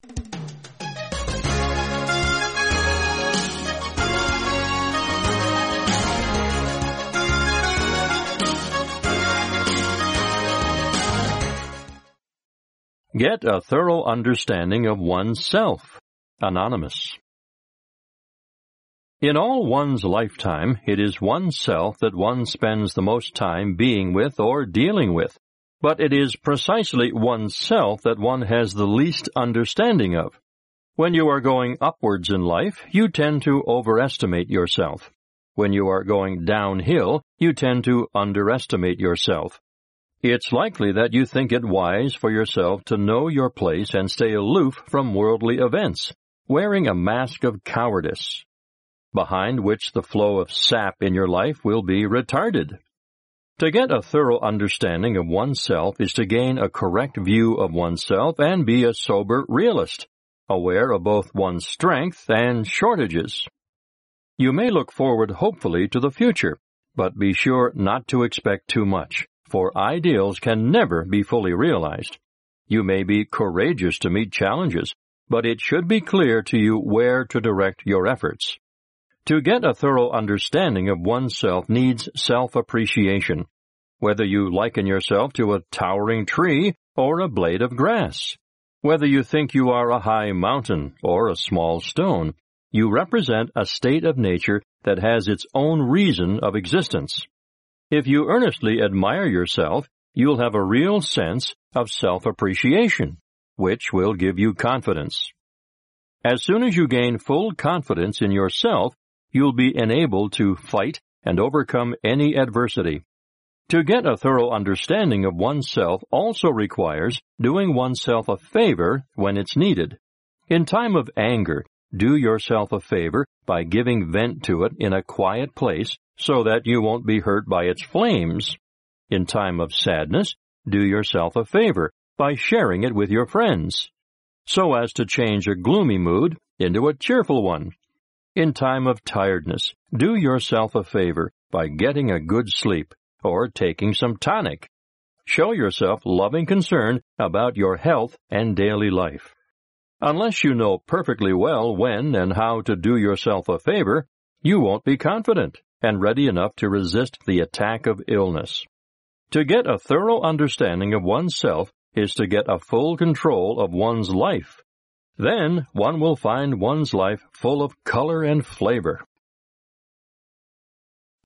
Get a thorough understanding of oneself. Anonymous. In all one's lifetime, it is oneself that one spends the most time being with or dealing with, but it is precisely oneself that one has the least understanding of. When you are going upwards in life, you tend to overestimate yourself. When you are going downhill, you tend to underestimate yourself. It's likely that you think it wise for yourself to know your place and stay aloof from worldly events, wearing a mask of cowardice, behind which the flow of sap in your life will be retarded. To get a thorough understanding of oneself is to gain a correct view of oneself and be a sober realist, aware of both one's strength and shortages. You may look forward hopefully to the future, but be sure not to expect too much, for ideals can never be fully realized. You may be courageous to meet challenges, but it should be clear to you where to direct your efforts. To get a thorough understanding of oneself needs self-appreciation, whether you liken yourself to a towering tree or a blade of grass. Whether you think you are a high mountain or a small stone, you represent a state of nature that has its own reason of existence. If you earnestly admire yourself, you'll have a real sense of self-appreciation, which will give you confidence. As soon as you gain full confidence in yourself, you'll be enabled to fight and overcome any adversity. To get a thorough understanding of oneself also requires doing oneself a favor when it's needed. In time of anger, do yourself a favor by giving vent to it in a quiet place so that you won't be hurt by its flames. In time of sadness, do yourself a favor by sharing it with your friends, so as to change a gloomy mood into a cheerful one. In time of tiredness, do yourself a favor by getting a good sleep or taking some tonic. Show yourself loving concern about your health and daily life. Unless you know perfectly well when and how to do yourself a favor, you won't be confident and ready enough to resist the attack of illness. To get a thorough understanding of oneself is to get a full control of one's life. Then one will find one's life full of color and flavor.